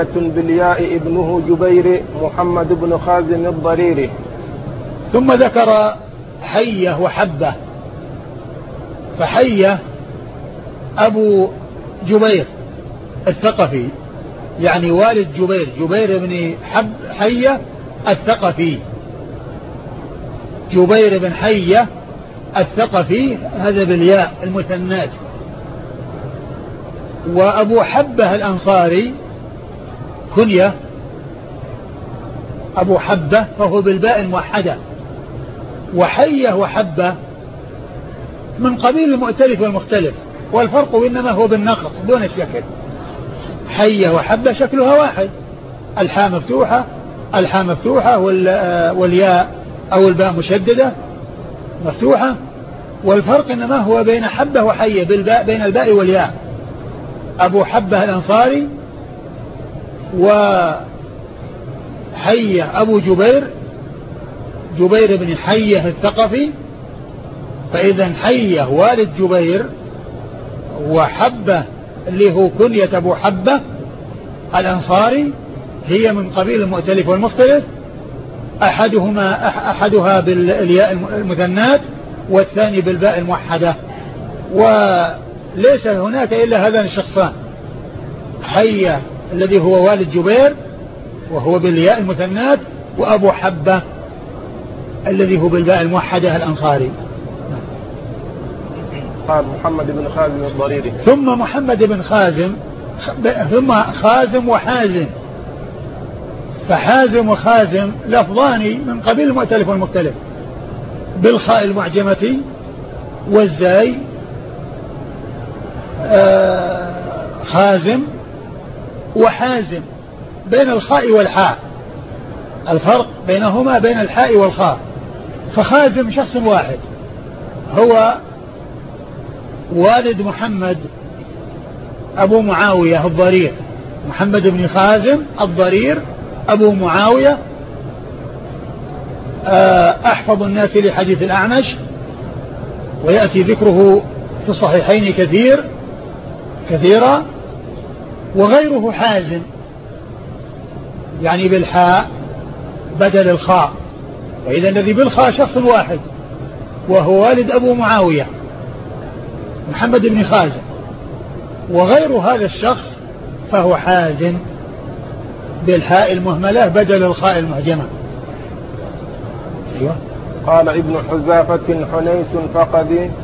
بالياء ابنه جبير محمد بن خازم الضريري. ثم ذكر حية وحبة. فحية أبو جبير الثقفي، يعني والد جبير بن حية الثقفي، جبير بن حية الثقفي، هذا بالياء المثنات. وأبو حبة الأنصاري كنية أبو حبة، فهو بالباء الموحدة. وحية وحبة من قبيل المؤتلف والمختلف، والفرق إنما هو بالنقط دون الشكل. حية وحبة شكلها واحد، الحاء مفتوحة والياء أو الباء مشددة مفتوحة، والفرق إنما هو بين حبة وحية بين الباء والياء. أبو حبة الأنصاري وحية أبو جبير بن حية الثقفي. فإذا حية والد جبير، وحبة اللي هو كنية أبو حبة الأنصاري هي من قبيل المؤتلف والمختلف، أحدها بالياء المثنات والثاني بالباء الموحدة. وليس هناك إلا هذان الشخصان، حية الذي هو والد جبير وهو بالياء المثنات، وأبو حبة الذي هو بالباء الموحدة الأنصاري. قال محمد بن خازم الضريري. ثم محمد بن خازم، ثم خازم وحازم. فحازم وخازم لفظان من قبيل المؤتلف والمختلف، بالخاء المعجمة والزاي خازم وحازم، بين الخاء والحاء، الفرق بينهما بين الحاء والخاء. فخازم شخص واحد، هو والد محمد أبو معاوية الضرير، محمد بن خازم الضرير أبو معاوية، أحفظ الناس لحديث الأعمش، ويأتي ذكره في الصحيحين كثيرا. وغيره حازم، يعني بالحاء بدل الخاء. وإذا الذي بالخاء شخص واحد، وهو والد أبو معاوية محمد بن خازم. وغير هذا الشخص فهو حازم بالحاء المهملة بدل الخاء المعجمة. أيوة. قال ابن حذافة حنيس فقدي